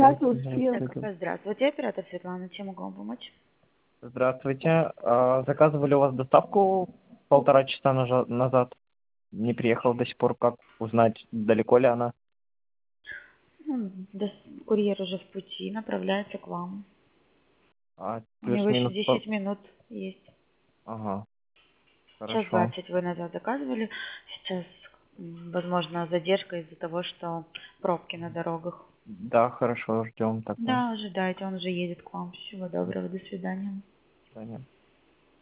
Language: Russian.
Здравствуйте. Так, здравствуйте, оператор Светлана, чем могу вам помочь? Здравствуйте. Заказывали у вас доставку 1,5 часа назад. Не приехал до сих пор. Как узнать, далеко ли она? Курьер уже в пути, направляется к вам. У него еще Плюс-минус. 10 минут есть. Ага, Час хорошо. 20 вы назад заказывали. Сейчас, возможно, задержка из-за того, что пробки на дорогах. Да, хорошо, ждем тогда. Да, ожидайте, он уже едет к вам. Всего доброго, до свидания. До свидания.